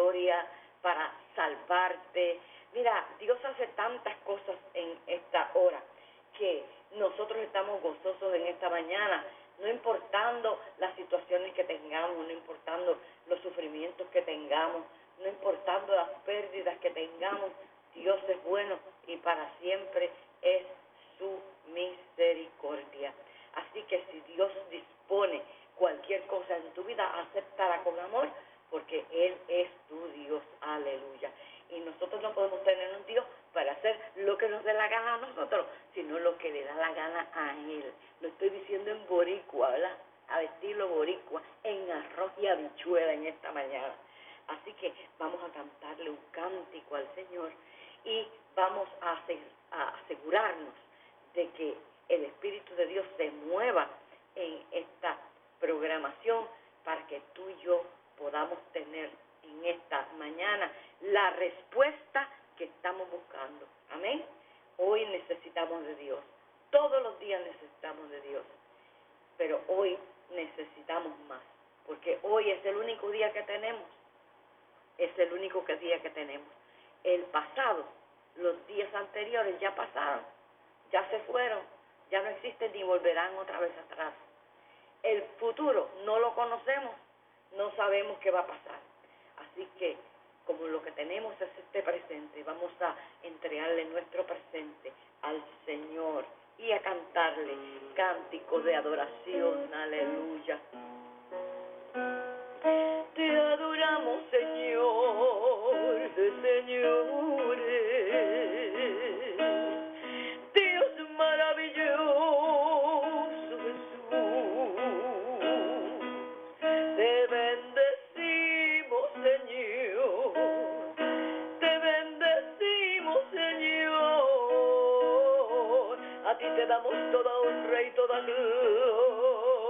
misericordia, para salvarte. Mira, Dios hace tantas cosas en esta hora que nosotros estamos gozosos en esta mañana, no importando las situaciones que tengamos, no importando los sufrimientos que tengamos, no importando las pérdidas que tengamos. Dios es bueno y para siempre es su misericordia. Así que si Dios dispone cualquier cosa en tu vida, acéptala con amor, porque Él es tu Dios. Aleluya. Y nosotros no podemos tener un Dios para hacer lo que nos dé la gana a nosotros, sino lo que le da la gana a Él. Lo estoy diciendo en boricua, ¿verdad? A estilo boricua, en arroz y habichuela en esta mañana. Así que vamos a cantarle un cántico al Señor y vamos a asegurarnos de que el Espíritu de Dios se mueva en esta programación para que tú y yo podamos tener en esta mañana la respuesta que estamos buscando. Amén. Hoy necesitamos de Dios. Todos los días necesitamos de Dios. Pero hoy necesitamos más. Porque hoy es el único día que tenemos. Es el único día que tenemos. El pasado, los días anteriores ya pasaron. Ya se fueron. Ya no existen ni volverán otra vez atrás. El futuro no lo conocemos. No sabemos qué va a pasar. Así que, como lo que tenemos es este presente, vamos a entregarle nuestro presente al Señor y a cantarle cánticos de adoración. Aleluya. Te adoramos, Señor de señores, Dios maravilloso Jesús. Te bendecimos, Señor, te bendecimos, Señor. A ti te damos toda honra y toda gloria.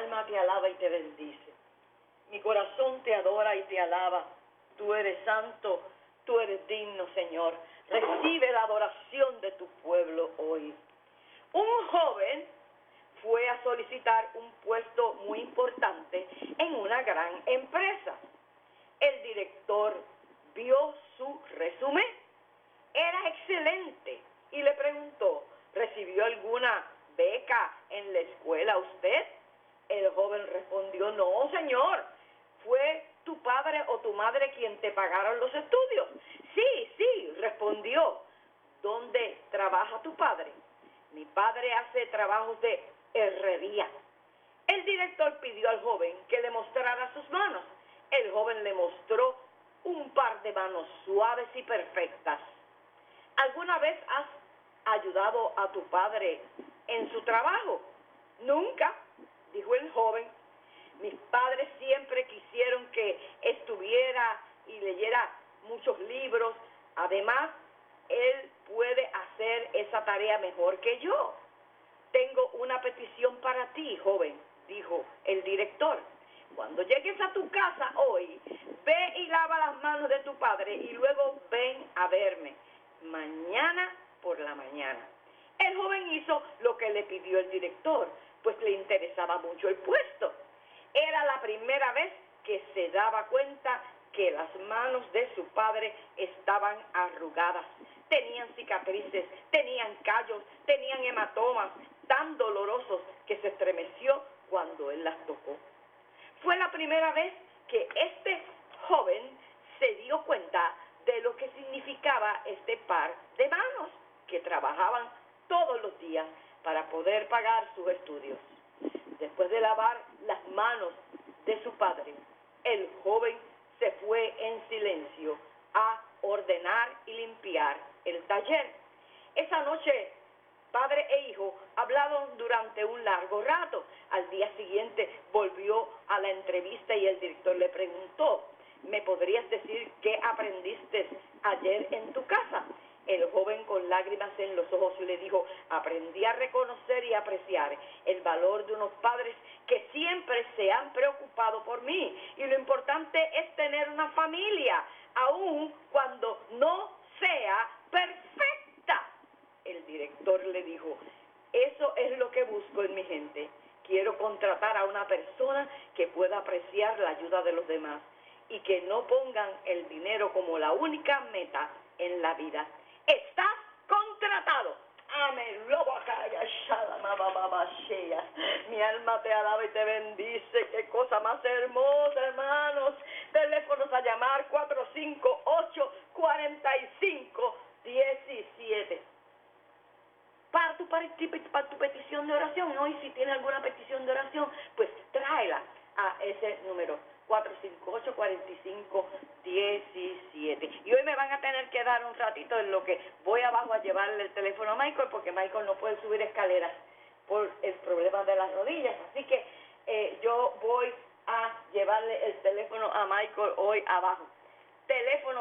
alma te alaba y te bendice. Mi corazón te adora y te alaba. Tú eres santo, tú eres digno, Señor. Recibe la adoración de tu pueblo hoy. Un joven fue a solicitar un puesto muy importante en una gran empresa. El director vio su resumen. Era excelente y le preguntó, ¿recibió alguna beca en la escuela usted? El joven respondió, no, señor. ¿Fue tu padre o tu madre quien te pagaron los estudios? Sí, respondió. ¿Dónde trabaja tu padre? Mi padre hace trabajos de herrería. El director pidió al joven que le mostrara sus manos. El joven le mostró un par de manos suaves y perfectas. ¿Alguna vez has ayudado a tu padre en su trabajo? Nunca, dijo el joven. Mis padres siempre quisieron que estuviera y leyera muchos libros. Además, él puede hacer esa tarea mejor que yo. Tengo una petición para ti, joven, dijo el director. Cuando llegues a tu casa hoy, ve y lava las manos de tu padre y luego ven a verme mañana por la mañana. El joven hizo lo que le pidió el director, pues le interesaba mucho el puesto. Era la primera vez que se daba cuenta que las manos de su padre estaban arrugadas, tenían cicatrices, tenían callos, tenían hematomas tan dolorosos que se estremeció cuando él las tocó. Fue la primera vez que este joven se dio cuenta de lo que significaba este par de manos que trabajaban todos los días para poder pagar sus estudios. Después de lavar las manos de su padre, el joven se fue en silencio a ordenar y limpiar el taller. Esa noche, padre e hijo hablaron durante un largo rato. Al día siguiente volvió a la entrevista y el director le preguntó, ¿me podrías decir qué aprendiste ayer en tu casa? El joven con lágrimas en los ojos le dijo, aprendí a reconocer y apreciar el valor de unos padres que siempre se han preocupado por mí. Y lo importante es tener una familia, aun cuando no sea perfecta. El director le dijo, eso es lo que busco en mi gente. Quiero contratar a una persona que pueda apreciar la ayuda de los demás y que no pongan el dinero como la única meta en la vida. Estás contratado. Amén. Mi alma te alaba y te bendice. Qué cosa más hermosa, hermanos. Teléfonos a llamar 458-4517. Para tu petición de oración. Hoy si tienes alguna petición de oración, pues tráela a ese número 458-4517. Y hoy me van a tener que dar un ratito en lo que voy abajo a llevarle el teléfono a Michael, porque Michael no puede subir escaleras por el problema de las rodillas. Así que yo voy a llevarle el teléfono a Michael hoy abajo. Teléfono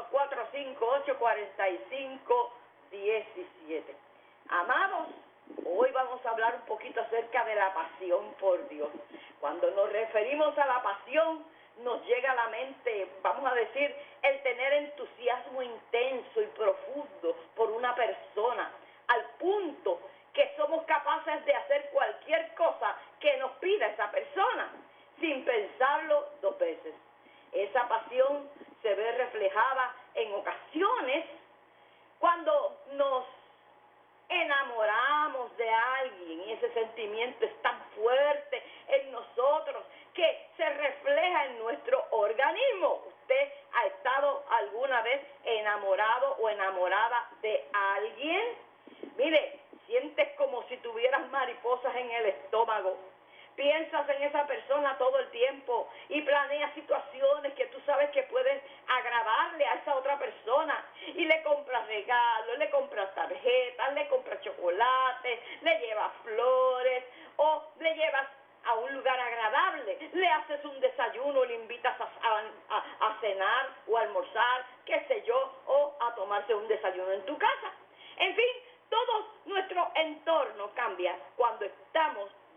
458-4517. Amados, hoy vamos a hablar un poquito acerca de la pasión por Dios. Cuando nos referimos a la pasión, nos llega a la mente, vamos a decir, el tener entusiasmo intenso y profundo por una persona, al punto que somos capaces de hacer cualquier cosa que nos pida esa persona, sin pensarlo dos veces. Esa pasión se ve reflejada en ocasiones cuando nos enamoramos de alguien y ese sentimiento es tan fuerte en nosotros que se refleja en nuestro organismo. ¿Usted ha estado alguna vez enamorado o enamorada de alguien? Mire, sientes como si tuvieras mariposas en el estómago. Piensas en esa persona todo el tiempo y planeas situaciones que tú sabes que puedes agradarle a esa otra persona y le compras regalos, le compras tarjetas, le compras chocolate, le llevas flores o le llevas a un lugar agradable, le haces un desayuno, le invitas a cenar o a almorzar, qué sé yo, o a tomarse un desayuno en tu casa. En fin, todo nuestro entorno cambia cuando estamos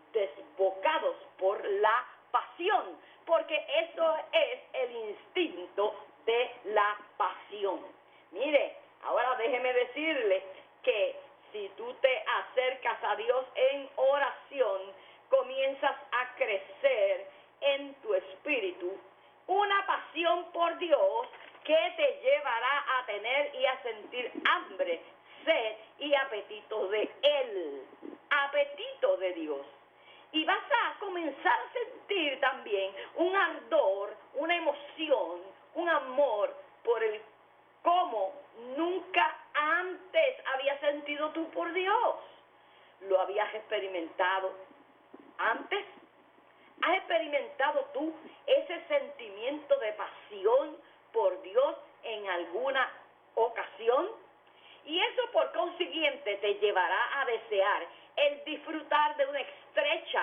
desbocados por la pasión, porque eso es el instinto de la pasión. Mire, ahora déjeme decirle que si tú te acercas a Dios en oración, comienzas a crecer en tu espíritu una pasión por Dios que te llevará a tener y a sentir hambre, sed y apetito de Él, apetito de Dios. Y vas a comenzar a sentir también un ardor, una emoción, un amor por el cómo nunca antes habías sentido tú por Dios. ¿Lo habías experimentado antes? ¿Has experimentado tú ese sentimiento de pasión por Dios en alguna ocasión? Y eso por consiguiente te llevará a desear el disfrutar de una estrecha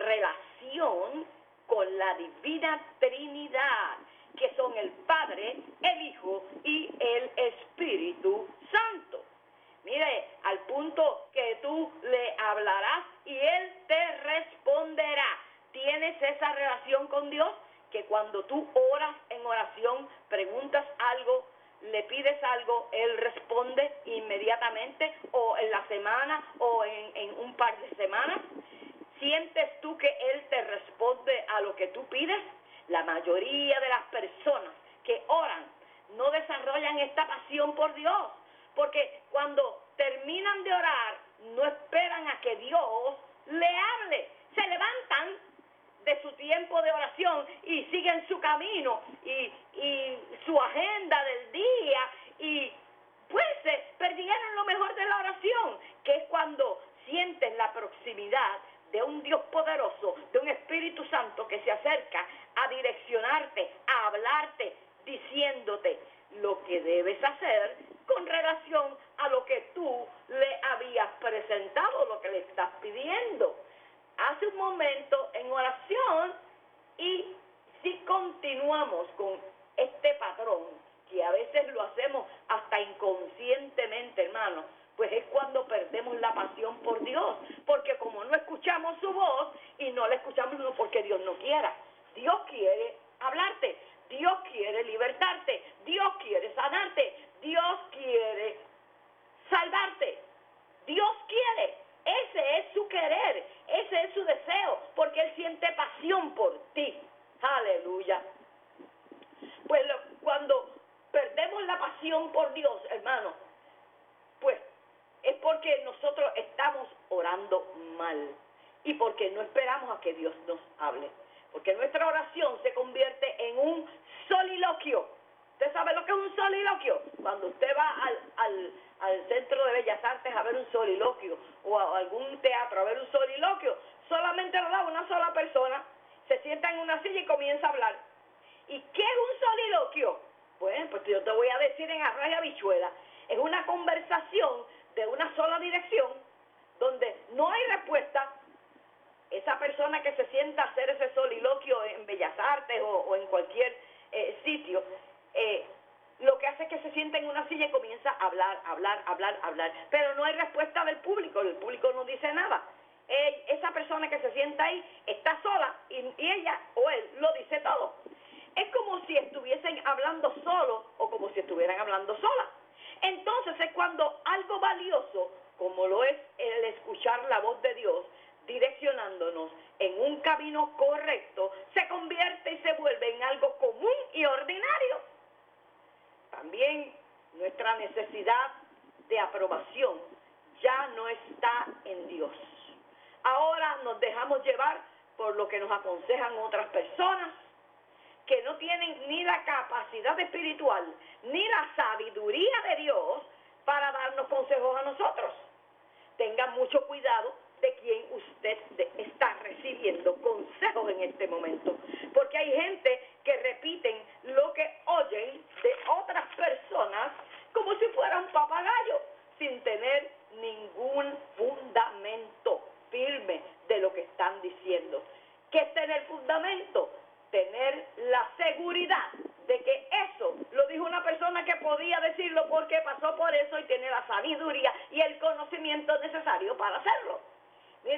relación con la Divina Trinidad, que son el Padre, el Hijo y el Espíritu Santo. Mire, al punto que tú le hablarás y Él te responderá. ¿Tienes esa relación con Dios? Que cuando tú oras en oración, preguntas algo, le pides algo, Él responde inmediatamente, o en la semana, o en un par de semanas. ¿Sientes tú que Él te responde a lo que tú pides? La mayoría de las personas que oran no desarrollan esta pasión por Dios, porque cuando terminan de orar, no esperan a que Dios le hable. Se levantan de su tiempo de oración y siguen su camino y su agenda del día, y pues se perdieron lo mejor de la oración, que es cuando sientes la proximidad de un Dios poderoso, de un Espíritu Santo que se acerca a direccionarte, a hablarte, diciéndote lo que debes hacer con relación a lo que tú le habías presentado, lo que le estás pidiendo. Hace un momento en oración, y si continuamos con este patrón, que a veces lo hacemos hasta inconscientemente, hermano, pues es cuando perdemos la pasión por Dios, porque como no escuchamos su voz, y no la escuchamos no porque Dios no quiera, Dios quiere hablarte, Dios quiere libertarte, Dios quiere sanarte, Dios quiere salvarte, Dios quiere. Ese es su querer, ese es su deseo, porque Él siente pasión por ti. Aleluya. Pues cuando perdemos la pasión por Dios, hermano, pues es porque nosotros estamos orando mal y porque no esperamos a que Dios nos hable. Porque nuestra oración se convierte en un soliloquio. ¿Usted sabe lo que es un soliloquio? Cuando usted va al Centro de Bellas Artes a ver un soliloquio, o a algún teatro a ver un soliloquio, solamente lo da una sola persona, se sienta en una silla y comienza a hablar. ¿Y qué es un soliloquio? Bueno, pues yo te voy a decir en arroz y habichuela. Es una conversación de una sola dirección, donde no hay respuesta. Esa persona que se sienta a hacer ese soliloquio en Bellas Artes o en cualquier sitio, lo que hace es que se sienta en una silla y comienza a hablar, pero no hay respuesta del público, el público no dice nada. Esa persona que se sienta ahí está sola y ella o él lo dice todo. Es como si estuviesen hablando solo o como si estuvieran hablando sola. Entonces es cuando algo valioso, como lo es el escuchar la voz de Dios, direccionándonos en un camino correcto, se convierte y se vuelve en algo común y ordinario. También nuestra necesidad de aprobación ya no está en Dios. Ahora nos dejamos llevar por lo que nos aconsejan otras personas que no tienen ni la capacidad espiritual ni la sabiduría de Dios para darnos consejos a nosotros. Tengan mucho cuidado de quien usted está recibiendo consejos en este momento, porque hay gente que repiten lo que oyen de otras personas como si fuera un papagayo, sin tener ningún fundamento firme de lo que están diciendo. ¿Qué es tener fundamento? Tener la seguridad de que eso lo dijo una persona que podía decirlo porque pasó por eso y tiene la sabiduría y el conocimiento necesario para hacerlo. Mire,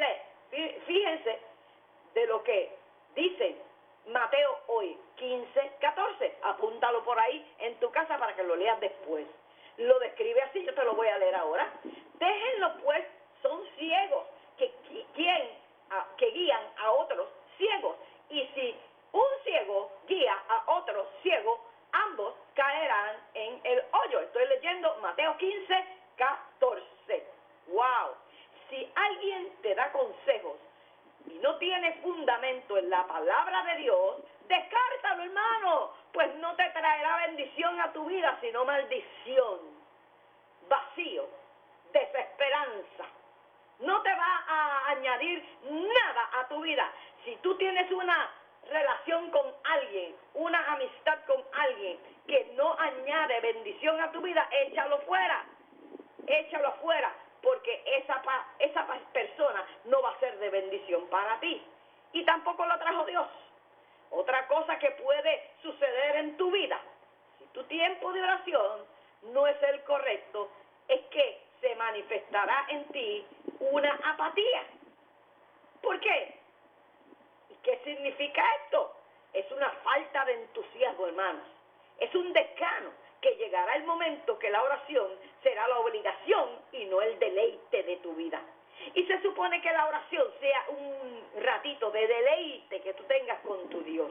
Fíjense de lo que dice Mateo hoy, 15:14. Apúntalo por ahí en tu casa para que lo leas después. Lo describe así, yo te lo voy a leer ahora. Déjenlo pues, son ciegos que guían a otros ciegos. Y si un ciego guía a otro ciego, ambos caerán en el hoyo. Estoy leyendo Mateo 15:14. ¡Wow! Si alguien te da consejos y no tiene fundamento en la palabra de Dios, descártalo, hermano, pues no te traerá bendición a tu vida, sino maldición, vacío, desesperanza. No te va a añadir nada a tu vida. Si tú tienes una relación con alguien, una amistad con alguien que no añade bendición a tu vida, échalo fuera, échalo afuera, porque esa persona no va a ser de bendición para ti. Y tampoco lo trajo Dios. Otra cosa que puede suceder en tu vida, si tu tiempo de oración no es el correcto, es que se manifestará en ti una apatía. ¿Por qué? ¿Y qué significa esto? Es una falta de entusiasmo, hermanos. Es un desgano, que llegará el momento que la oración será la obligación y no el deleite de tu vida. Y se supone que la oración sea un ratito de deleite que tú tengas con tu Dios,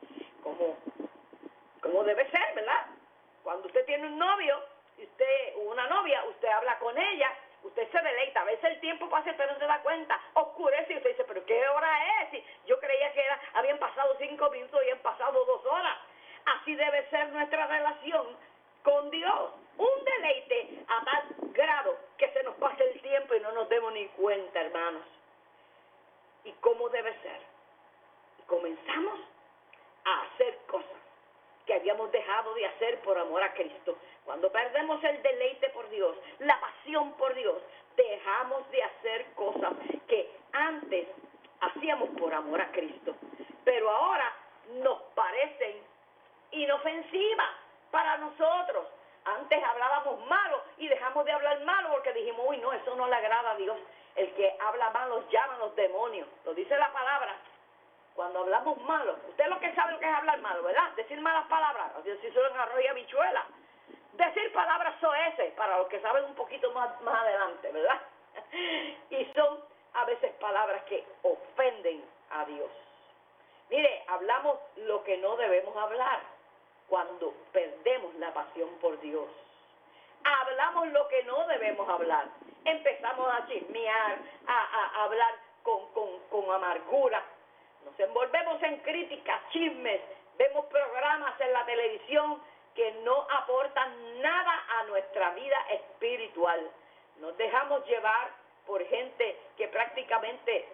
como debe ser, ¿verdad? Cuando usted tiene un novio, una novia, usted habla con ella, usted se deleita. A veces el tiempo pasa pero no se da cuenta, oscurece y usted dice, ¿pero qué hora es? Y yo creía que habían pasado 5 minutos y han pasado 2 horas. Así debe ser nuestra relación con Dios, un deleite a tal grado que se nos pase el tiempo y no nos demos ni cuenta, hermanos. ¿Y cómo debe ser? Y comenzamos a hacer cosas que habíamos dejado de hacer por amor a Cristo. Cuando perdemos el deleite por Dios, la pasión por Dios, dejamos de hacer cosas que antes hacíamos por amor a Cristo, pero ahora nos parecen inofensivas para nosotros. Antes hablábamos malo y dejamos de hablar malo porque dijimos, uy, no, eso no le agrada a Dios. El que habla malo los llaman los demonios. Lo dice la palabra. Cuando hablamos malo, usted lo que sabe lo que es hablar malo, ¿verdad? Decir malas palabras, decir solo en arroz y habichuela. Decir palabras soeces, para los que saben un poquito más adelante, ¿verdad? Y son a veces palabras que ofenden a Dios. Mire, hablamos lo que no debemos hablar cuando perdemos la pasión por Dios. Hablamos lo que no debemos hablar. Empezamos a chismear, a hablar con amargura. Nos envolvemos en críticas, chismes. Vemos programas en la televisión que no aportan nada a nuestra vida espiritual. Nos dejamos llevar por gente que prácticamente,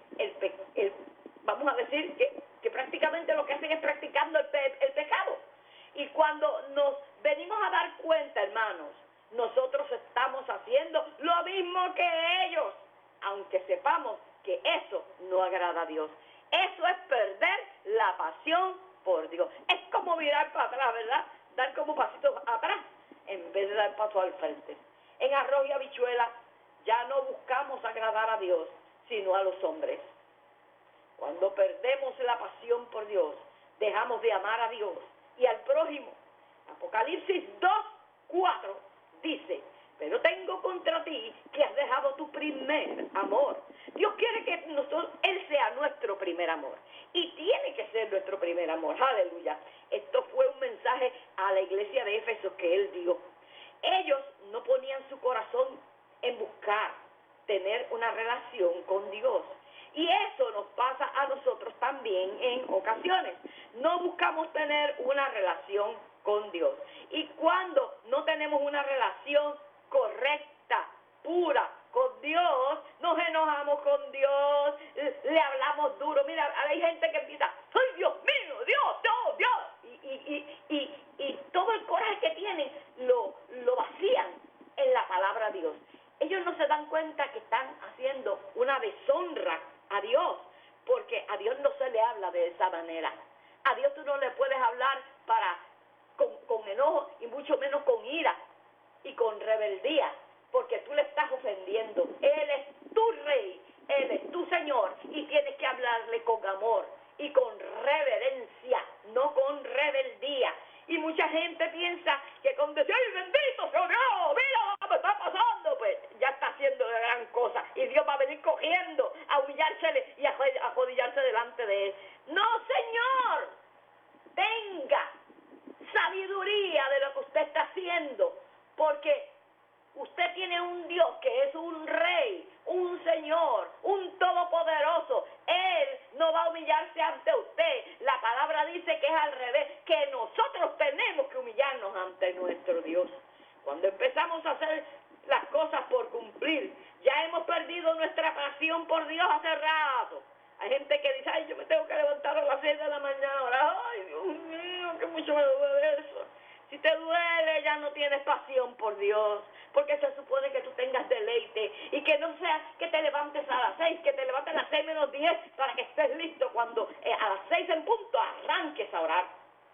vamos a decir que prácticamente lo que hacen es practicando el pecado. Y cuando nos venimos a dar cuenta, hermanos, nosotros estamos haciendo lo mismo que ellos, aunque sepamos que eso no agrada a Dios. Eso es perder la pasión por Dios. Es como mirar para atrás, ¿verdad? Dar como pasitos atrás en vez de dar paso al frente. En arroz y habichuela ya no buscamos agradar a Dios, sino a los hombres. Cuando perdemos la pasión por Dios, dejamos de amar a Dios y al prójimo. Apocalipsis 2:4 dice, pero tengo contra ti que has dejado tu primer amor. Dios quiere que Él sea nuestro primer amor. Y tiene que ser nuestro primer amor. Aleluya. Esto fue un mensaje a la iglesia de Éfeso que Él dio. Ellos no ponían su corazón en buscar tener una relación con Dios. Y eso nos pasa a nosotros también en ocasiones. No buscamos tener una relación con Dios. Y cuando no tenemos una relación correcta, pura, con Dios, nos enojamos con Dios, le hablamos duro. Mira, hay gente que empieza, ¡ay, Dios mío, Dios! Y todo el coraje que tienen lo vacían en la palabra de Dios. Ellos no se dan cuenta que están haciendo una deshonra a Dios, porque a Dios no se le habla de esa manera. A Dios tú no le puedes hablar con enojo y mucho menos con ira y con rebeldía, porque tú le estás ofendiendo. Él es tu rey, Él es tu Señor, y amor y con reverencia, no con rebeldía. Y mucha gente piensa que con decir, ¡ay, bendito sea Dios! ¡Mira lo que me está pasando! Pues ya está haciendo de gran cosa. Y Dios va a venir cogiendo a humillársele y a arrodillarse delante de él. ¡No, Señor! Tenga sabiduría de lo que usted está haciendo, porque usted tiene un Dios que es un rey, un Señor, un todopoderoso. Él no va a humillarse ante usted. La palabra dice que es al revés, que nosotros tenemos que humillarnos ante nuestro Dios. Cuando empezamos a hacer las cosas por cumplir, ya hemos perdido nuestra pasión por Dios hace rato. Hay gente que dice, ay, yo me tengo que levantar a las 6 de la mañana ahora. Ay, Dios mío, que mucho me duele eso. Si te duele, ya no tienes pasión por Dios, porque se supone que tú tengas deleite y que no sea que te levantes a las 6, que te levantes a las 6 menos 10 para que estés listo cuando a las 6 en punto arranques a orar.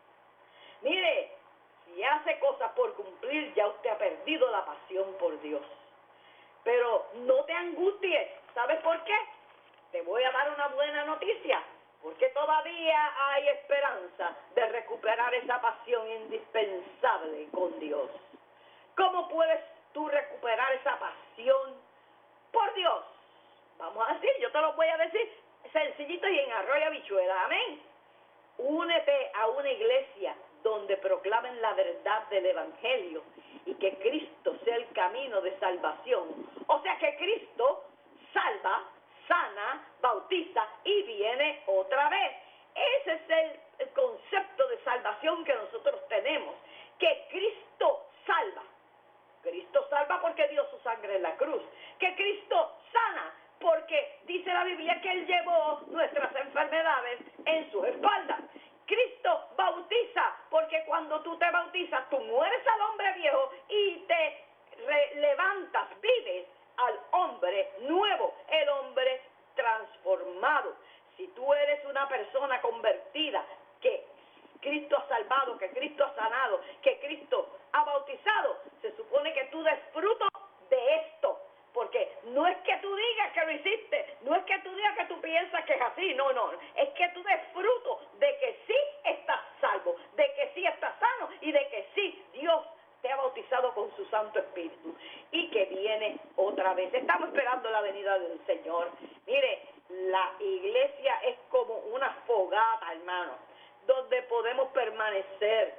Mire, si hace cosas por cumplir, ya usted ha perdido la pasión por Dios. Pero no te angusties, ¿sabes por qué? Te voy a dar una buena noticia, porque todavía hay esperanza de recuperar esa pasión indispensable con Dios. ¿Cómo puedes tú recuperar esa pasión por Dios? Vamos a decir, yo te lo voy a decir sencillito y en arroz y habichuela, amén. Únete a una iglesia donde proclamen la verdad del Evangelio y que Cristo sea el camino de salvación. O sea que Cristo salva, sana, bautiza y viene otra vez. Ese es el concepto de salvación que nosotros tenemos, que Cristo salva. Cristo salva porque dio su sangre en la cruz. Que Cristo sana porque dice la Biblia que Él llevó nuestras enfermedades en sus espaldas. Cristo bautiza porque cuando tú te bautizas, tú mueres al hombre viejo y te levantas, vives al hombre nuevo, el hombre transformado. Si tú eres una persona convertida, que Cristo ha salvado, que Cristo ha sanado, que Cristo ha bautizado, se supone que tú des fruto de esto, porque no es que tú digas que lo hiciste, no es que tú digas que tú piensas que es así, no, es que tú des fruto de que sí estás salvo, de que sí estás sano y de que sí Dios te ha bautizado con su Santo Espíritu y que viene otra vez. Estamos esperando la venida del Señor. Mire, la iglesia es como una fogata, hermano, donde podemos permanecer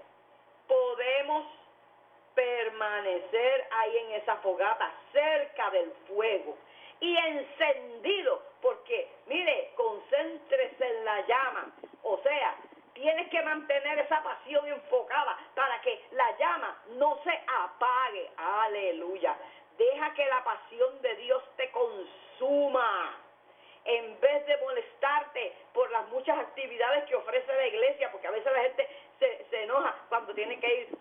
ahí en esa fogata, cerca del fuego y encendido, porque mire, concéntrese en la llama, o sea, tienes que mantener esa pasión enfocada para que la llama no se apague. Aleluya. Deja que la pasión de Dios te consuma. En vez de molestarte por las muchas actividades que ofrece la iglesia, porque a veces la gente se enoja cuando tiene que ir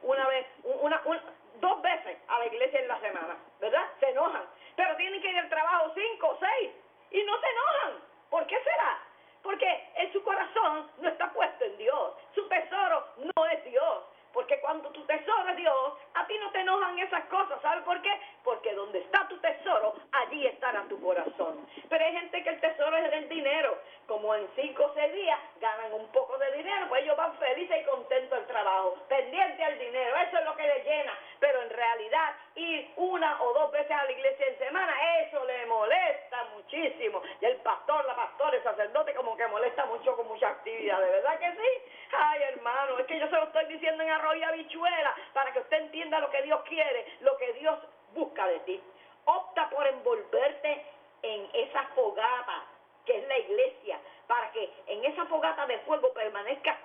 dos veces a la iglesia en la semana, ¿verdad? Se enojan, pero tienen que ir al trabajo 5 o 6 y no se enojan. ¿Por qué será? Porque en su corazón no está puesto en Dios, su tesoro no es Dios. Porque cuando tu tesoro es Dios, a ti no te enojan esas cosas. ¿Sabes por qué? Porque donde está tu tesoro, allí estará tu corazón. Pero hay gente que el tesoro es el dinero. Como en 5 o 6 días ganan un poco de dinero, pues ellos van felices y contentos al trabajo, pendiente al dinero. Eso es lo que les llena. Pero en realidad, ir 1 o 2 veces a la iglesia en semana, eso le molesta muchísimo. Y el pastor, la pastora, el sacerdote, como que molesta mucho con muchas actividades. ¿Verdad que sí? Ay, hermano, es que yo se lo estoy diciendo en arroz y habichuela para que usted entienda lo que Dios quiere, lo que Dios busca de ti. Opta por envolverte en esa fogata que es la iglesia, para que en esa fogata de fuego permanezcan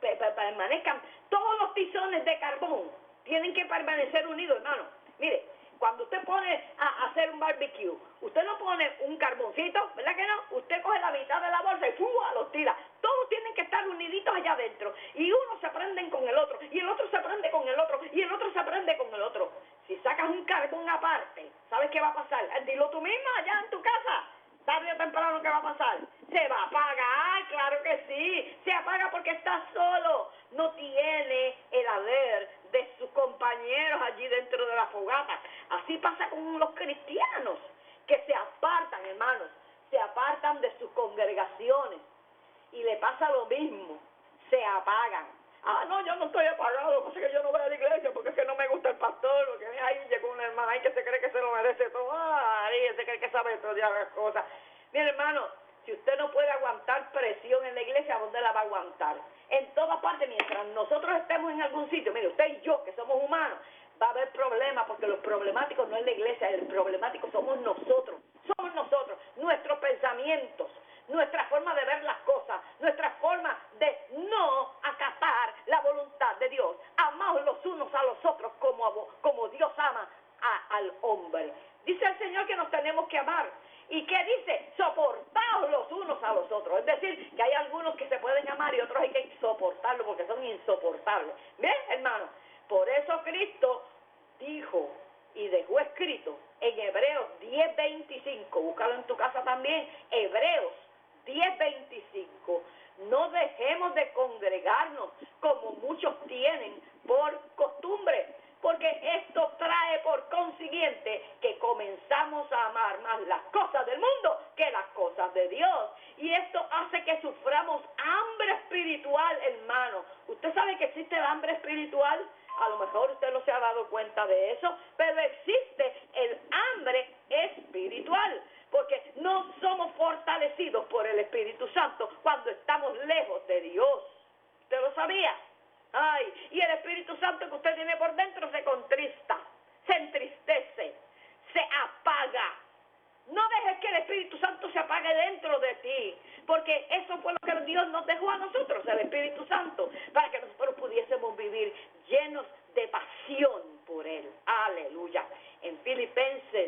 todos los tizones de carbón. Tienen que permanecer unidos, hermano. Mire, cuando usted pone a hacer un barbecue, usted no pone un carboncito, ¿verdad que no? Usted coge la mitad de la bolsa y ¡fua! Los tira. Todos tienen que estar uniditos allá adentro. Y uno se prende con el otro, y el otro se prende con el otro, y el otro se prende con el otro. Si sacas un carbón aparte, ¿sabes qué va a pasar? Dilo tú misma allá en tu casa. Tarde o temprano, ¿qué va a pasar? Se va a apagar, claro que sí. Se apaga porque está solo. No tiene el haber de sus compañeros allí dentro de la fogata. Así pasa con los cristianos, que se apartan, hermanos. Se apartan de sus congregaciones. y le pasa lo mismo, se apagan. Ah, no, yo no estoy apagado, porque es que yo no voy a la iglesia, porque es que no me gusta el pastor, porque ahí llegó una hermana ahí que se cree que se lo merece todo, ahí se cree que sabe todas las cosas. Mire, hermano, si usted no puede aguantar presión en la iglesia, ¿dónde la va a aguantar? En todas partes, mientras nosotros estemos en algún sitio, mire, usted y yo, que somos humanos, va a haber problemas, porque los problemáticos no es la iglesia, el problemático somos nosotros, nuestros pensamientos, nuestra forma de ver las cosas, nuestra forma de no acatar la voluntad de Dios. Amaos los unos a los otros como Dios ama al hombre. Dice el Señor que nos tenemos que amar. ¿Y qué dice? Soportaos los unos a los otros. Es decir, que hay algunos que se pueden amar y otros hay que soportarlos porque son insoportables. ¿Ven, hermano? Por eso Cristo dijo y dejó escrito en Hebreos 10:25, búscalo en tu casa también, Hebreos 10:25, no dejemos de congregarnos como muchos tienen por costumbre, porque esto trae por consiguiente que comenzamos a amar más las cosas del mundo que las cosas de Dios, y esto hace que suframos hambre espiritual, hermano. ¿Usted sabe que existe el hambre espiritual? A lo mejor usted no se ha dado cuenta de eso, pero existe el hambre espiritual, porque no somos fortalecidos por el Espíritu Santo cuando estamos lejos de Dios. ¿Usted lo sabía? Ay, y el Espíritu Santo que usted tiene por dentro se contrista, se entristece, se apaga. No dejes que el Espíritu Santo se apague dentro de ti, porque eso fue lo que Dios nos dejó a nosotros, el Espíritu Santo, para que nosotros pudiésemos vivir llenos de pasión por Él. Aleluya. En Filipenses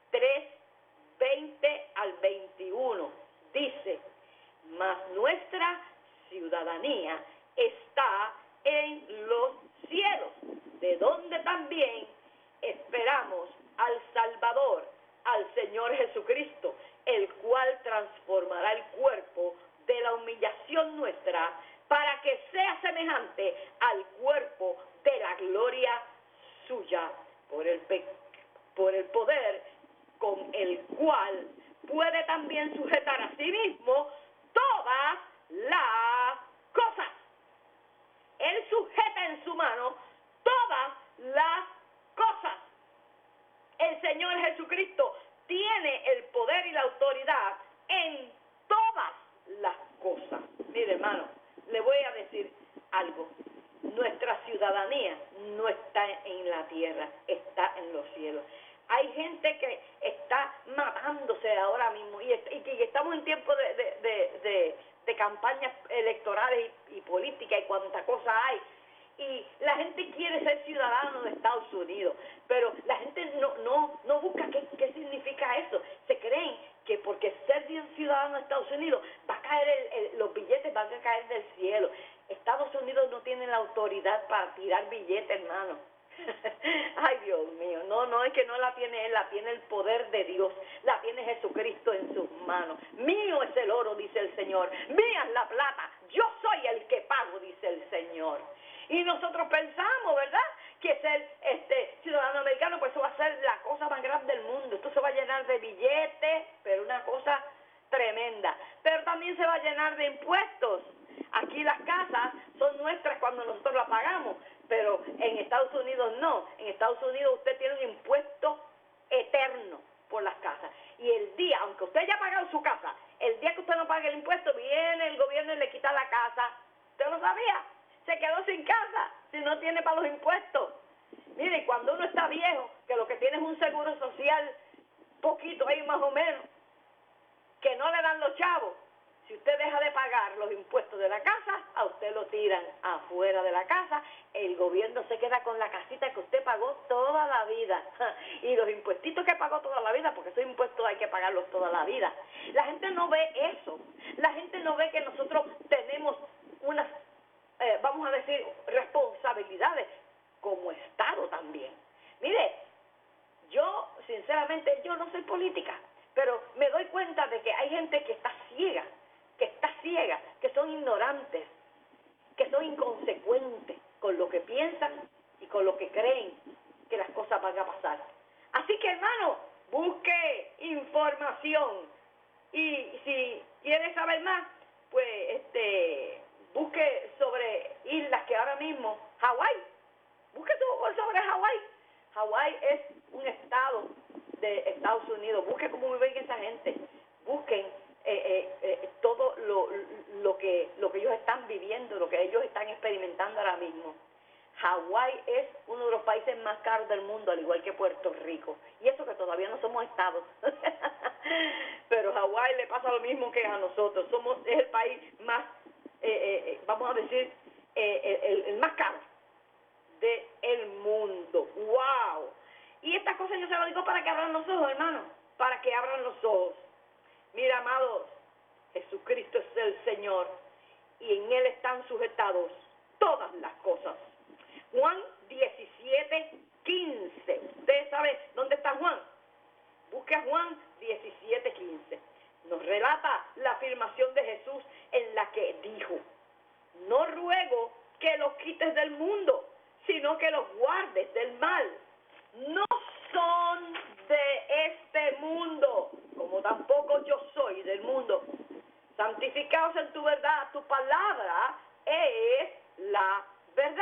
3:20-21 dice, mas nuestra ciudadanía está en los cielos, de donde también esperamos al Salvador, al Señor Jesucristo, el cual transformará el cuerpo de la humillación nuestra para que sea semejante al cuerpo de la gloria suya, por el poder con el cual puede también sujetar a sí mismo todas las cosas. Él sujeta en su mano todas las cosas. El Señor Jesucristo tiene el poder y la autoridad en todas las cosas. Mire, hermano, le voy a decir algo. Nuestra ciudadanía no está en la tierra, está en los cielos. Hay gente que está matándose ahora mismo y estamos en tiempo de campañas electorales y políticas y cuánta cosa hay. Y la gente quiere ser ciudadano de Estados Unidos, pero la gente no busca qué significa eso. Se creen que porque ser ciudadano de Estados Unidos va a caer los billetes van a caer del cielo. Estados Unidos no tiene la autoridad para tirar billetes, hermano. Ay, Dios mío, no es que no la tiene Él, la tiene el poder de Dios, la tiene Jesucristo en sus manos. Mío es el oro, dice el Señor, mía es la plata, yo soy el que pago, dice el Señor. Y nosotros pensamos, ¿verdad?, que ser ciudadano americano, pues eso va a ser la cosa más grande del mundo. Esto se va a llenar de billetes, pero una cosa tremenda. Pero también se va a llenar de impuestos. Aquí las casas son nuestras cuando nosotros las pagamos, pero en Estados Unidos no. En Estados Unidos usted tiene un impuesto eterno por las casas. Y el día, aunque usted haya pagado su casa, el día que usted no pague el impuesto, viene el gobierno y le quita la casa. ¿Usted lo sabía? Se quedó sin casa si no tiene para los impuestos. Mire, cuando uno está viejo, que lo que tiene es un seguro social, poquito ahí más o menos, que no le dan los chavos, si usted deja de pagar los impuestos de la casa, a usted lo tiran afuera de la casa, el gobierno se queda con la casita que usted pagó toda la vida. Y los impuestitos que pagó toda la vida, porque esos impuestos hay que pagarlos toda la vida. La gente no ve eso. La gente no ve que nosotros tenemos unas vamos a decir, responsabilidades como Estado también. Mire, yo, sinceramente, yo no soy política, pero me doy cuenta de que hay gente que está ciega, que son ignorantes, que son inconsecuentes con lo que piensan y con lo que creen que las cosas van a pasar. Así que, hermano, busque información y si quiere saber más, pues, busque sobre islas que ahora mismo, Hawái, busque sobre Hawái. Hawái es un estado de Estados Unidos. Busque cómo viven esa gente. Busquen todo lo que ellos están viviendo, lo que ellos están experimentando ahora mismo. Hawái es uno de los países más caros del mundo, al igual que Puerto Rico. Y eso que todavía no somos estados. Pero Hawái le pasa lo mismo que a nosotros. Es el país más, vamos a decir, el más caro del mundo. ¡Wow! Y estas cosas yo se lo digo para que abran los ojos, hermano. Para que abran los ojos. Mira, amados, Jesucristo es el Señor y en Él están sujetados todas las cosas. Juan 17:15. ¿Ustedes saben dónde está Juan? Busque a Juan 17:15. Nos relata la afirmación de Jesús en la que dijo: no ruego que los quites del mundo, sino que los guardes del mal. No son de este mundo, como tampoco yo soy del mundo. Santificados en tu verdad, tu palabra es la verdad.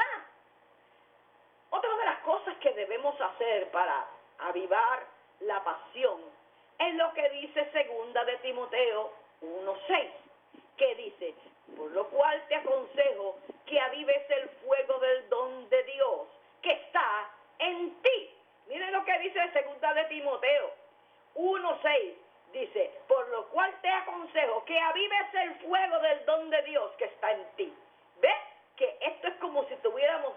Otra de las cosas que debemos hacer para avivar la pasión es lo que dice segunda de Timoteo 1:6, que dice: por lo cual te aconsejo que avives el fuego del don de Dios que está en ti. Miren lo que dice segunda de Timoteo 1:6. Dice: por lo cual te aconsejo que avives el fuego del don de Dios que está en ti. ¿Ves? Que esto es como si tuviéramos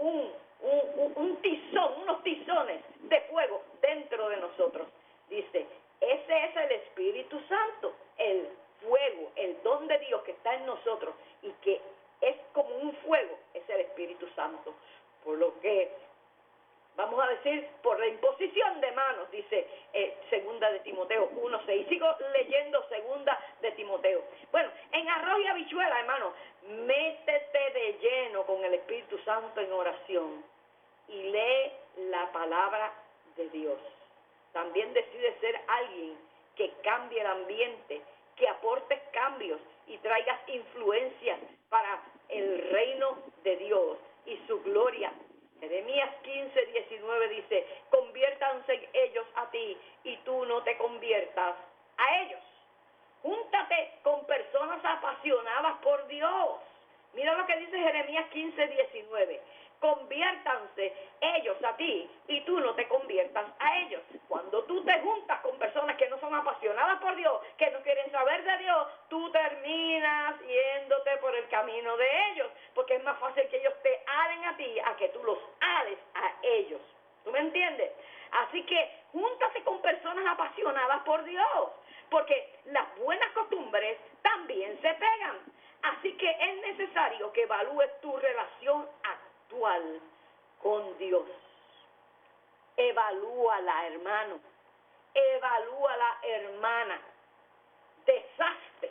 un tizón, unos tizones de fuego dentro de nosotros. Dice: ese es el Espíritu Santo, el fuego, el don de Dios que está en nosotros y que es como un fuego, es el Espíritu Santo. Por lo que, vamos a decir, por la imposición de manos, dice segunda de Timoteo 1:6. Sigo leyendo segunda de Timoteo. Bueno, en arroz y habichuela, hermano, métete de lleno con el Espíritu Santo en oración y lee la palabra de Dios. También decide ser alguien que cambie el ambiente, que aportes cambios y traigas influencias para el reino de Dios y su gloria. Jeremías 15:19 dice: conviértanse ellos a ti y tú no te conviertas a ellos. Júntate con personas apasionadas por Dios. Mira lo que dice Jeremías 15:19. Conviértanse ellos a ti y tú no te conviertas a ellos. Cuando tú te juntas con personas que no son apasionadas por Dios, que no quieren saber de Dios, tú terminas yéndote por el camino de ellos, porque es más fácil que ellos te alen a ti a que tú los ales a ellos. ¿Tú me entiendes? Así que júntate con personas apasionadas por Dios, porque las buenas costumbres también se pegan. Así que es necesario que evalúes tu relación actual con Dios. Evalúala, hermano. Evalúala, hermana. Deshazte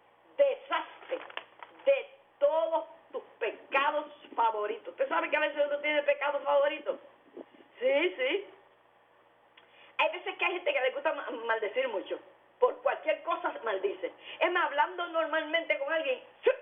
de todos tus pecados favoritos. ¿Usted sabe que a veces uno tiene pecados favoritos? Sí. Hay veces que hay gente que le gusta maldecir mucho. Por cualquier cosa maldice. Es más, hablando normalmente con alguien,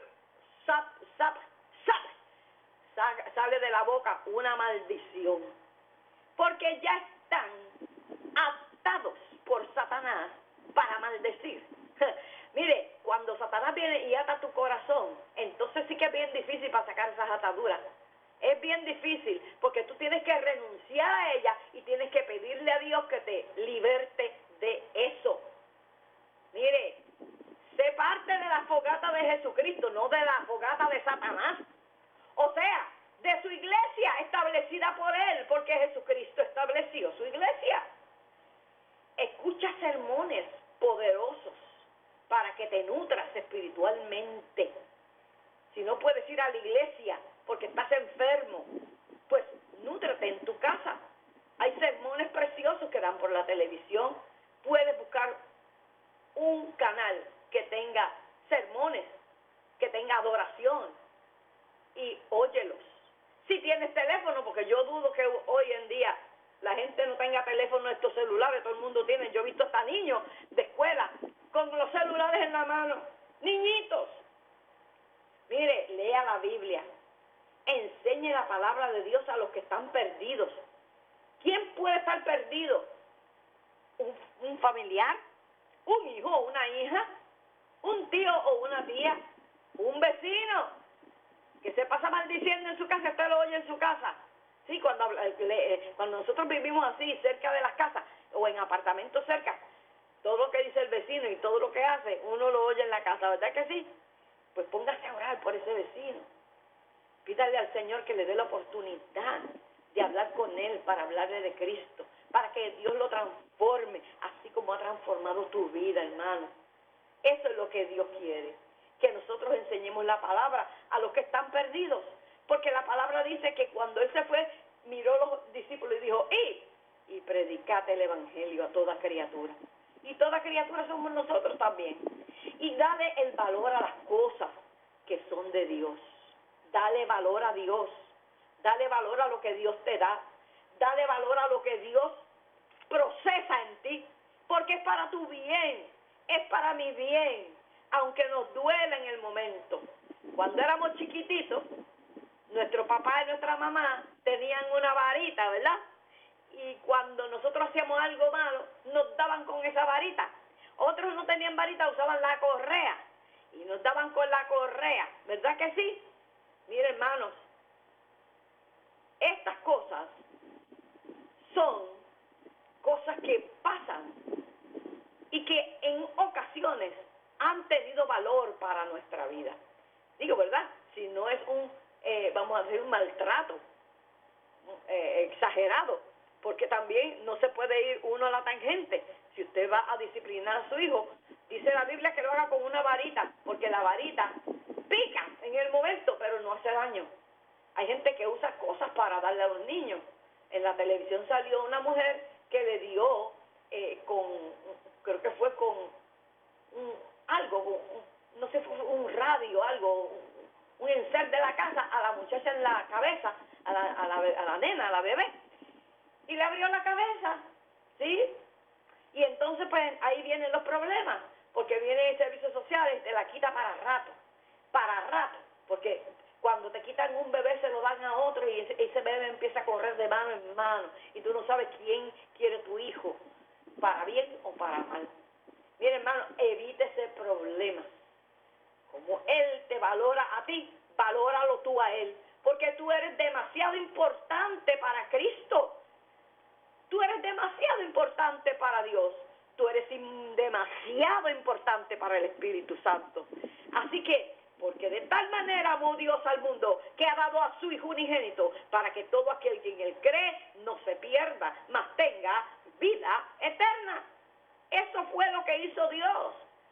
sale de la boca una maldición. Porque ya están atados por Satanás para maldecir. Mire, cuando Satanás viene y ata tu corazón, entonces sí que es bien difícil para sacar esas ataduras. Es bien difícil porque tú tienes que renunciar a ella y tienes que pedirle a Dios que te liberte de eso. Mire, sé parte de la fogata de Jesucristo, no de la fogata de Satanás. O sea, de su iglesia establecida por Él, porque Jesucristo estableció su iglesia. Escucha sermones poderosos para que te nutras espiritualmente. Si no puedes ir a la iglesia porque estás enfermo, pues nútrate en tu casa. Hay sermones preciosos que dan por la televisión. Puedes buscar un canal que tenga sermones, que tenga adoración y óyelos. Si tienes teléfono, porque yo dudo que hoy en día la gente no tenga teléfono, estos celulares, todo el mundo tiene. Yo he visto hasta niños de escuela con los celulares en la mano, niñitos, Mire, lea la Biblia. Enseñe la palabra de Dios a los que están perdidos. ¿Quién puede estar perdido? Un familiar, un hijo o una hija, un tío o una tía, un vecino que se pasa maldiciendo en su casa. Usted lo oye en su casa. Sí, cuando nosotros vivimos así, cerca de las casas o en apartamentos cerca, todo lo que dice el vecino y todo lo que hace, uno lo oye en la casa, ¿verdad que sí? Pues póngase a orar por ese vecino. Pídale al Señor que le dé la oportunidad de hablar con él para hablarle de Cristo, para que Dios lo transforme, así como ha transformado tu vida, hermano. Eso es lo que Dios quiere, que nosotros enseñemos la palabra a los que están perdidos, porque la palabra dice que cuando Él se fue, miró a los discípulos y dijo, id y predicad el evangelio a toda criatura. Y toda criatura somos nosotros también. Y dale el valor a las cosas que son de Dios. Dale valor a Dios. Dale valor a lo que Dios te da. Dale valor a lo que Dios procesa en ti, porque es para tu bien, es para mi bien, aunque nos duela en el momento. Cuando éramos chiquititos, nuestro papá y nuestra mamá tenían una varita, ¿verdad? Y cuando nosotros hacíamos algo malo, nos daban con esa varita. Otros no tenían varita, usaban la correa y nos daban con la correa, ¿verdad que sí? Mire, hermanos, estas cosas son cosas que pasan y que en ocasiones han tenido valor para nuestra vida. Digo, ¿verdad? Si no es vamos a decir, un maltrato exagerado, porque también no se puede ir uno a la tangente. Si usted va a disciplinar a su hijo, dice la Biblia que lo haga con una varita, porque la varita pica en el momento, pero no hace daño. Hay gente que usa cosas para darle a los niños. En la televisión salió una mujer que le dio creo que fue con algo, no sé, fue un radio, algo, un insert de la casa a la muchacha en la cabeza, a la nena, a la bebé, y le abrió la cabeza, ¿sí? Y entonces pues ahí vienen los problemas, porque viene el servicio social y te la quita para rato, porque cuando te quitan un bebé se lo dan a otro y ese bebé empieza a correr de mano en mano y tú no sabes quién quiere tu hijo, para bien o para mal. Mira, hermano, evite ese problema. Como Él te valora a ti, valóralo tú a Él, porque tú eres demasiado importante para Cristo. Tú eres demasiado importante para Dios. Tú eres demasiado importante para el Espíritu Santo. Así que, porque de tal manera amó Dios al mundo, que ha dado a su Hijo unigénito, para que todo aquel que en Él cree no se pierda, mas tenga vida eterna. Eso fue lo que hizo Dios.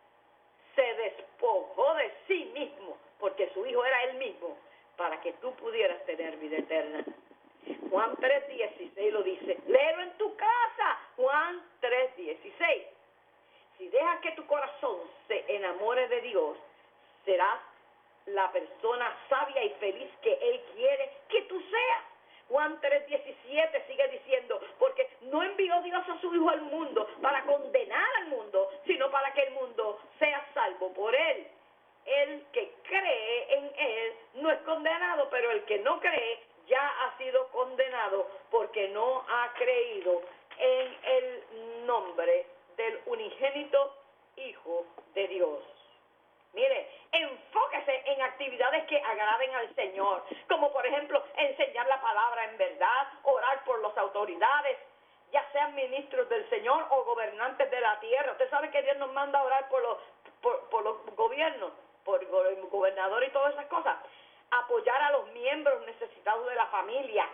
Se despojó de sí mismo, porque su Hijo era Él mismo, para que tú pudieras tener vida eterna. Juan 3:16 lo dice. Léelo en tu casa. Juan 3:16. Si dejas que tu corazón se enamore de Dios, serás la persona sabia y feliz que Él quiere que tú seas. Juan 3:17 sigue diciendo, porque no envió Dios a su Hijo al mundo para condenar al mundo, sino para que el mundo sea salvo por Él. El que cree en Él no es condenado, pero el que no cree ya ha sido condenado porque no ha creído en el nombre del unigénito Hijo de Dios. Mire, enfóquese en actividades que agraden al Señor, como por ejemplo enseñar la palabra en verdad, orar por las autoridades, ya sean ministros del Señor o gobernantes de la tierra. Usted sabe que Dios nos manda a orar por los gobiernos, por el gobernador y todas esas cosas. Apoyar a los miembros necesitados de la familia.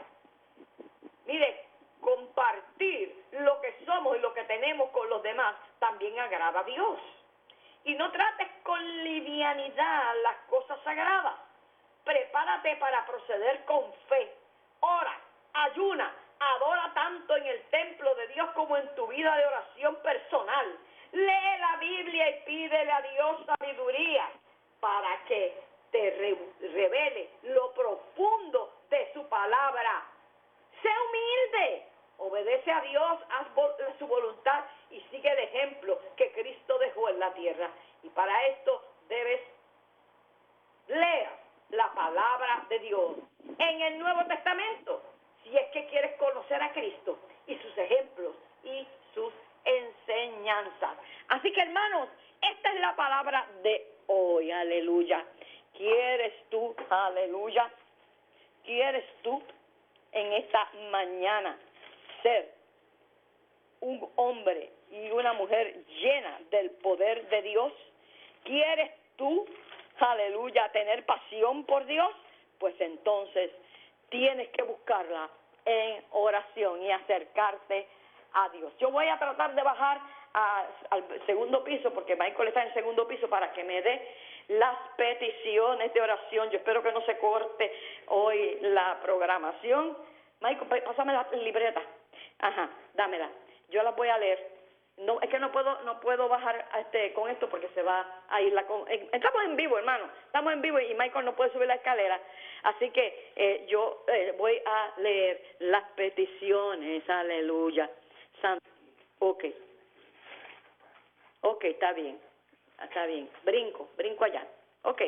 Mire, compartir lo que somos y lo que tenemos con los demás también agrada a Dios. Y no trates con livianidad las cosas sagradas. Prepárate para proceder con fe. Ora, ayuna, adora tanto en el templo de Dios como en tu vida de oración personal. Lee la Biblia y pídele a Dios sabiduría para que te revele lo profundo de su palabra. Sé humilde, obedece a Dios, haz su voluntad y sigue el ejemplo que Cristo dejó en la tierra. Y para esto debes leer de Dios en el Nuevo Testamento, si es que quieres conocer a Cristo y sus ejemplos y sus enseñanzas. Así que, hermanos, esta es la palabra de hoy, aleluya. ¿Quieres tú, aleluya? ¿Quieres tú en esta mañana ser un hombre y una mujer llena del poder de Dios? ¿Quieres tú, aleluya, tener pasión por Dios? Pues entonces tienes que buscarla en oración y acercarte a Dios. Yo voy a tratar de bajar al segundo piso, porque Michael está en el segundo piso, para que me dé las peticiones de oración. Yo espero que no se corte hoy la programación. Michael, pásame la libreta. Ajá, dámela. Yo las voy a leer. No, es que no puedo bajar con esto porque se va a ir estamos en vivo, hermano. Estamos en vivo y Michael no puede subir la escalera. Así que yo voy a leer las peticiones. Aleluya. Ok, está bien. Brinco allá. Ok.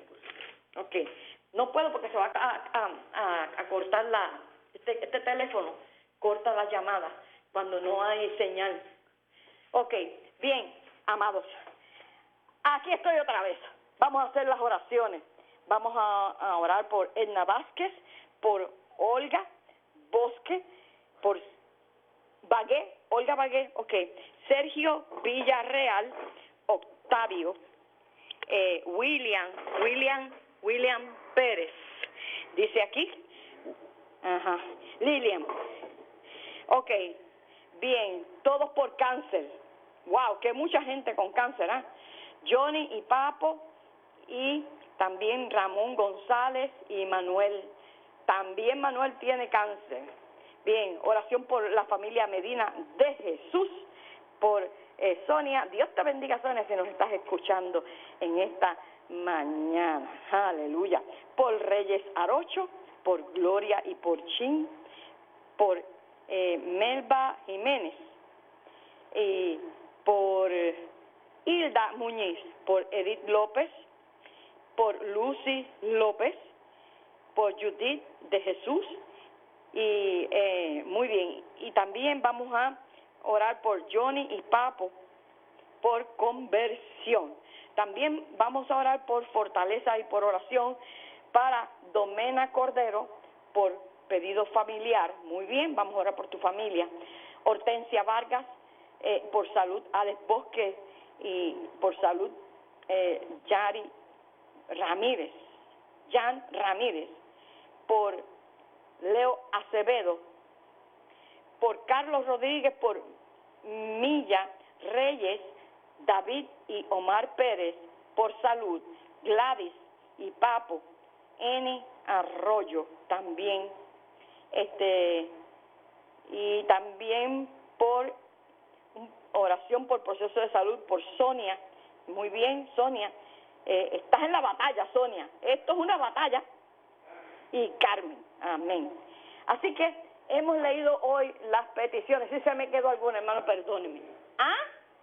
No puedo porque se va a cortar este teléfono. Corta la llamada cuando no hay señal. Ok, bien, amados. Aquí estoy otra vez. Vamos a hacer las oraciones. Vamos a orar por Edna Vázquez, por Olga Bosque, por Olga Bagué, ok. Sergio Villarreal, Octavio, William Pérez. Dice aquí. Ajá. Lilian. Ok, bien, todos por cáncer. Wow, que mucha gente con cáncer, ¿eh? Johnny y Papo, y también Ramón González y Manuel. También Manuel tiene cáncer. Bien, oración por la familia Medina de Jesús, por Sonia. Dios te bendiga, Sonia, si nos estás escuchando en esta mañana. Aleluya. Por Reyes Arocho, por Gloria y por Chin, por Melba Jiménez, y por Hilda Muñiz, por Edith López, por Lucy López, por Judith de Jesús, y muy bien, y también vamos a orar por Johnny y Papo, por conversión. También vamos a orar por fortaleza y por oración para Domena Cordero, por pedido familiar. Muy bien, vamos a orar por tu familia. Hortensia Vargas, por salud. Alex Bosque, y por salud Jan Ramírez, por Leo Acevedo, por Carlos Rodríguez, por Milla Reyes, David y Omar Pérez, por salud. Gladys y Papo, N. Arroyo también, y también por oración por proceso de salud, por Sonia. Muy bien, Sonia, estás en la batalla, Sonia, esto es una batalla. Y Carmen, amén. Así que hemos leído hoy las peticiones. Si se me quedó alguna, hermano, perdónenme. ¿Ah?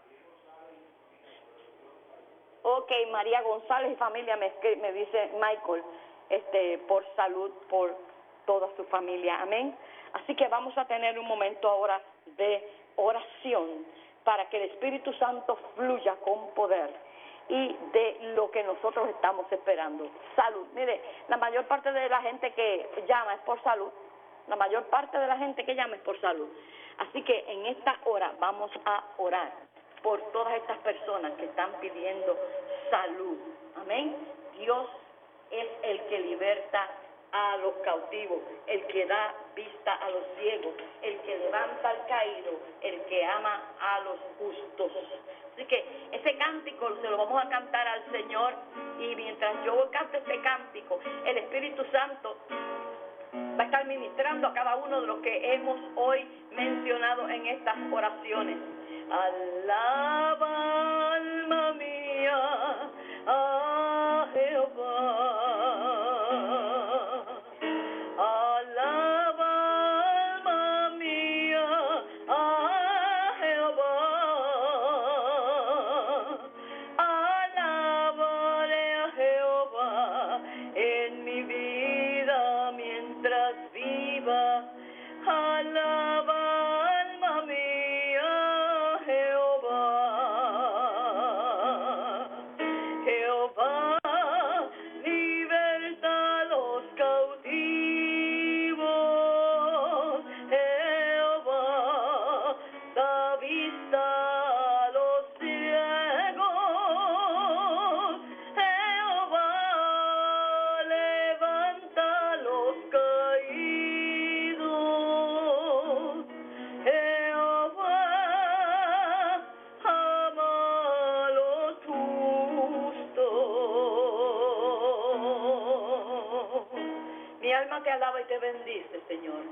Ok, María González y familia me dice Michael, por salud, por toda su familia, amén. Así que vamos a tener un momento ahora de oración para que el Espíritu Santo fluya con poder y de lo que nosotros estamos esperando. Salud. Mire, la mayor parte de la gente que llama es por salud. La mayor parte de la gente que llama es por salud. Así que en esta hora vamos a orar por todas estas personas que están pidiendo salud. Amén. Dios es el que liberta a los cautivos, el que da vista a los ciegos, el que levanta al caído, el que ama a los justos. Así que ese cántico se lo vamos a cantar al Señor, y mientras yo cante este cántico, el Espíritu Santo va a estar ministrando a cada uno de los que hemos hoy mencionado en estas oraciones. Alaba, alma mía, a Jehová. Alaba, alma mía, a Jehová. Alabaré a Jehová en mi vida. vista a los ciegos, Jehová levanta a los caídos, Jehová ama a los justos. Mi alma te alaba y te bendice, Señor.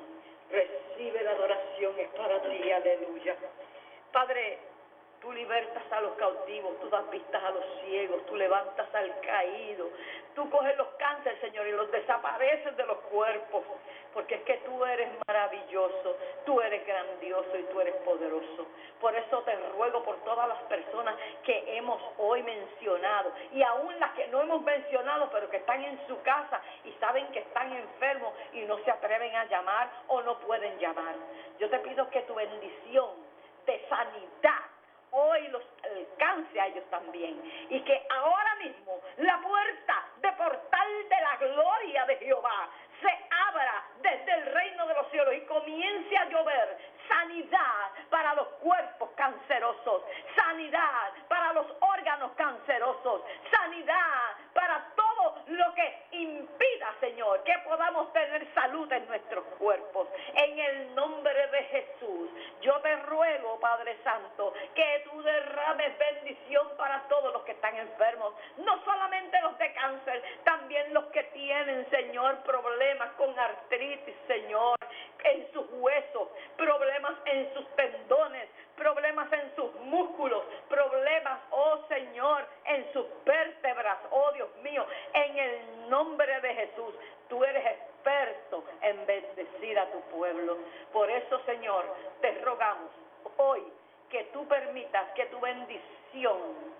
Recibe la adoración, es para ti, aleluya. Padre, tú libertas a los cautivos, tú das vistas a los ciegos, tú levantas al caído, tú coges los cánceres, Señor, y los desapareces de los cuerpos, porque es que tú eres maravilloso, tú eres grandioso y tú eres poderoso. Por eso te ruego por todas las personas que hemos hoy mencionado, y aún las que no hemos mencionado, pero que están en su casa y saben que están enfermos y no se atreven a llamar o no pueden llamar. Yo te pido que tu bendición de sanidad hoy los alcance a ellos también, y que ahora mismo la puerta de portal de la gloria de Jehová se abra desde el reino de los cielos y comience a llover sanidad para los cuerpos cancerosos, sanidad para los órganos cancerosos, sanidad para todo lo que impida, Señor, que podamos tener salud en nuestros cuerpos. En el nombre de Jesús, yo te ruego, Padre Santo, que tú derrames bendición para todos los que están enfermos, no solamente los de cáncer, también los que tienen, Señor, problemas con artritis, Señor, en sus huesos, problemas en sus tendones, problemas en sus músculos, problemas, oh Señor, en sus vértebras, oh Dios mío, en el nombre de Jesús. Tú eres experto en bendecir a tu pueblo. Por eso, Señor, te rogamos hoy que tú permitas que tu bendición,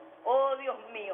oh Dios mío,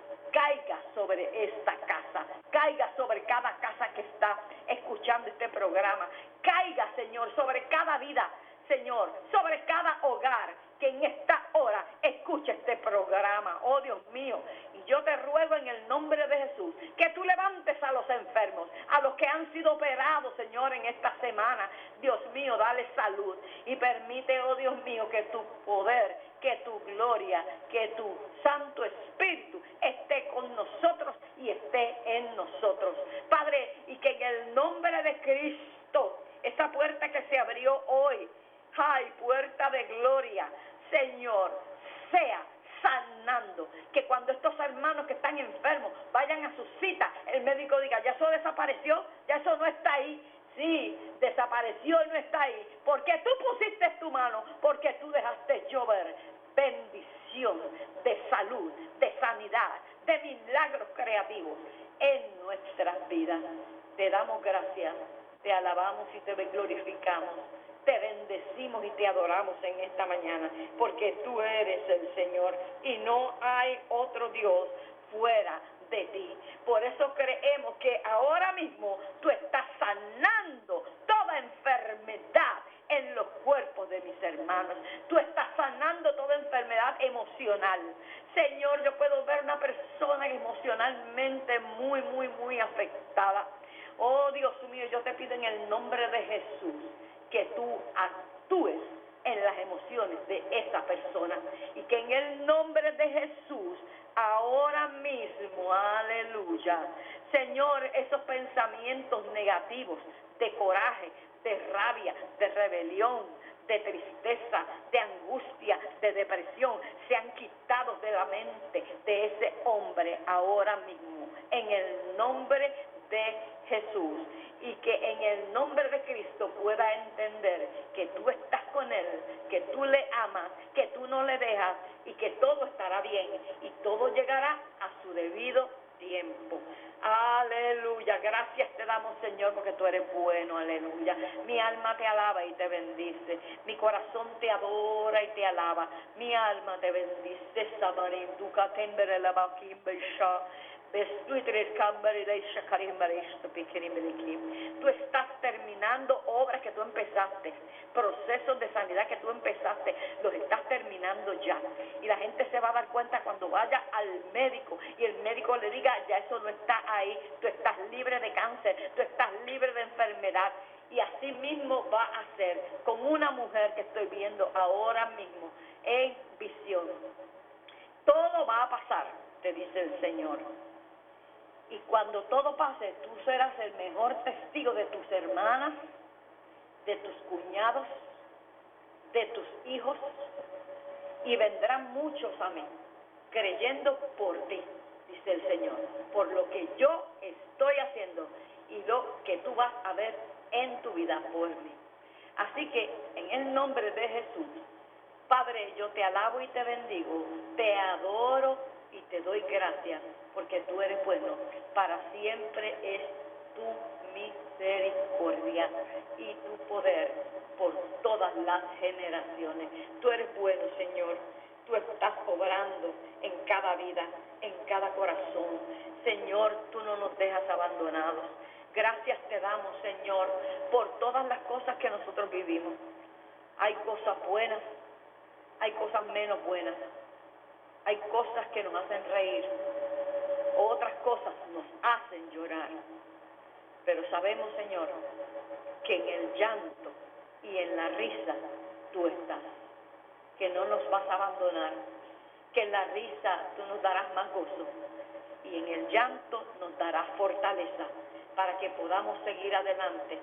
caiga sobre esta casa, caiga sobre cada casa que está escuchando este programa, caiga, Señor, sobre cada vida, Señor, sobre cada hogar que en esta hora escuche este programa, oh Dios mío. Y yo te ruego en el nombre de Jesús que tú levantes a los enfermos, a los que han sido operados, Señor, en esta semana. Dios mío, dale salud y permite, oh Dios mío, que tu poder, que tu gloria, que tu Santo Espíritu esté con nosotros y esté en nosotros. Padre, y que en el nombre de Cristo, esa puerta que se abrió hoy, ay, puerta de gloria, Señor, sea sanando, que cuando estos hermanos que están enfermos vayan a su cita, el médico diga, ya eso desapareció, ya eso no está ahí. Sí, desapareció y no está ahí, porque tú pusiste tu mano, porque tú dejaste llover bendición de salud, de sanidad, de milagros creativos en nuestras vidas. Te damos gracias, te alabamos y te glorificamos. Te bendecimos y te adoramos en esta mañana, porque tú eres el Señor y no hay otro Dios fuera de ti. Por eso creemos que ahora mismo tú estás sanando toda enfermedad en los cuerpos de mis hermanos. Tú estás sanando toda enfermedad emocional. Señor, yo puedo ver una persona emocionalmente muy afectada. Oh Dios mío, yo te pido en el nombre de Jesús que tú actúes en las emociones de esa persona y que en el nombre de Jesús ahora mismo, aleluya, Señor, esos pensamientos negativos de coraje, de rabia, de rebelión, de tristeza, de angustia, de depresión, sean quitados de la mente de ese hombre ahora mismo, en el nombre de Jesús, y que en el nombre de Cristo pueda entender que tú estás con él, que tú le amas, que tú no le dejas y que todo estará bien y todo llegará a su debido tiempo. Aleluya, gracias te damos, Señor, porque tú eres bueno, aleluya. Mi alma te alaba y te bendice, mi corazón te adora y te alaba, mi alma te bendice. Tú estás terminando obras que tú empezaste, procesos de sanidad que tú empezaste, los estás terminando ya. Y la gente se va a dar cuenta cuando vaya al médico y el médico le diga, ya eso no está ahí, tú estás libre de cáncer, tú estás libre de enfermedad. Y así mismo va a ser con una mujer que estoy viendo ahora mismo en visión. Todo va a pasar, te dice el Señor. Y cuando todo pase, tú serás el mejor testigo de tus hermanas, de tus cuñados, de tus hijos, y vendrán muchos a mí, creyendo por ti, dice el Señor, por lo que yo estoy haciendo y lo que tú vas a ver en tu vida por mí. Así que, en el nombre de Jesús, Padre, yo te alabo y te bendigo, te adoro y te doy gracias, porque tú eres bueno, para siempre es tu misericordia y tu poder por todas las generaciones. Tú eres bueno, Señor, tú estás obrando en cada vida, en cada corazón. Señor, tú no nos dejas abandonados. Gracias te damos, Señor, por todas las cosas que nosotros vivimos. Hay cosas buenas, hay cosas menos buenas, hay cosas que nos hacen reír, otras cosas nos hacen llorar. Pero sabemos, Señor, que en el llanto y en la risa tú estás, que no nos vas a abandonar, que en la risa tú nos darás más gozo y en el llanto nos darás fortaleza para que podamos seguir adelante,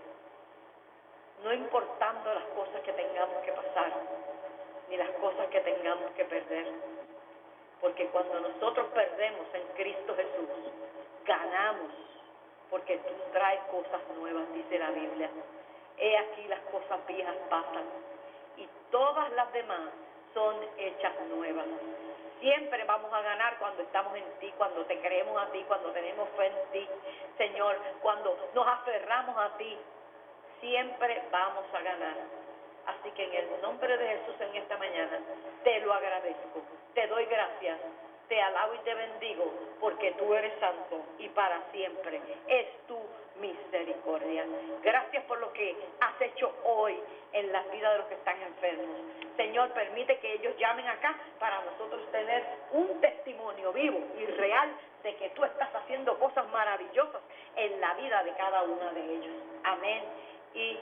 no importando las cosas que tengamos que pasar, ni las cosas que tengamos que perder. Porque cuando nosotros perdemos en Cristo Jesús, ganamos, porque tú traes cosas nuevas, dice la Biblia. He aquí las cosas viejas pasan, y todas las demás son hechas nuevas. Siempre vamos a ganar cuando estamos en ti, cuando te creemos a ti, cuando tenemos fe en ti, Señor, cuando nos aferramos a ti, siempre vamos a ganar. Así que en el nombre de Jesús en esta mañana te lo agradezco, te doy gracias, te alabo y te bendigo, porque tú eres santo y para siempre es tu misericordia. Gracias por lo que has hecho hoy en la vida de los que están enfermos. Señor, permite que ellos llamen acá para nosotros tener un testimonio vivo y real de que tú estás haciendo cosas maravillosas en la vida de cada uno de ellos. Amén y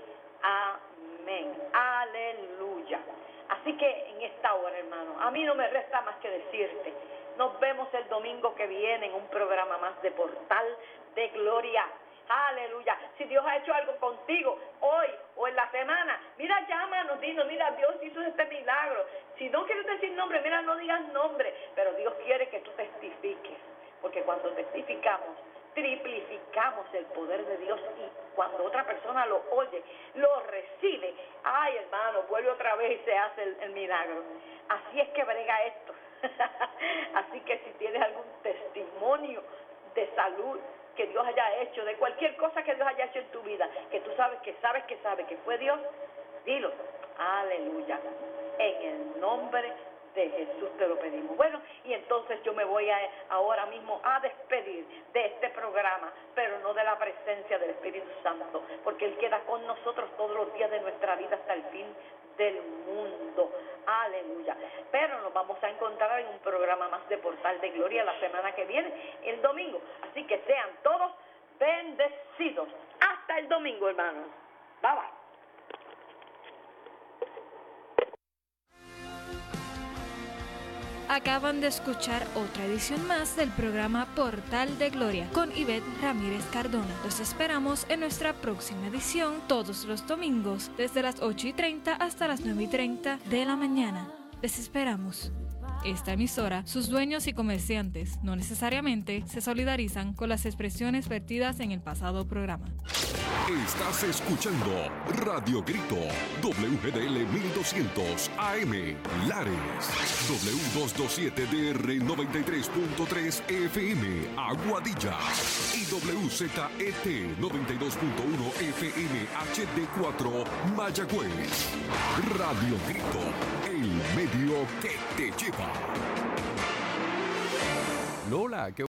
amén. Aleluya. Así que en esta hora, hermano, a mí no me resta más que decirte, nos vemos el domingo que viene en un programa más de Portal de Gloria. Aleluya. Si Dios ha hecho algo contigo hoy o en la semana, mira, llámanos, dinos, mira, Dios hizo este milagro. Si no quieres decir nombre, mira, no digas nombre, pero Dios quiere que tú testifiques, porque cuando testificamos, triplificamos el poder de Dios, y cuando otra persona lo oye, lo recibe, ay, hermano, vuelve otra vez y se hace el milagro. Así es que brega esto. Así que si tienes algún testimonio de salud que Dios haya hecho, de cualquier cosa que Dios haya hecho en tu vida, que tú sabes que fue Dios, dilo. Aleluya. En el nombre de Jesús te lo pedimos. Bueno, y entonces yo me voy ahora mismo a despedir de este programa, pero no de la presencia del Espíritu Santo, porque Él queda con nosotros todos los días de nuestra vida hasta el fin del mundo. Aleluya. Pero nos vamos a encontrar en un programa más de Portal de Gloria la semana que viene, el domingo. Así que sean todos bendecidos. Hasta el domingo, hermanos. Bye bye. Acaban de escuchar otra edición más del programa Portal de Gloria con Ivette Ramírez Cardona. Los esperamos en nuestra próxima edición todos los domingos desde las 8:30 hasta las 9:30 de la mañana. Les esperamos. Esta emisora, sus dueños y comerciantes no necesariamente se solidarizan con las expresiones vertidas en el pasado programa. Estás escuchando Radio Grito, WGDL 1200 AM, Lares, W227DR 93.3 FM, Aguadilla, y WZET 92.1 FM HD4, Mayagüez. Radio Grito, el medio que te lleva. Lola, ¿qué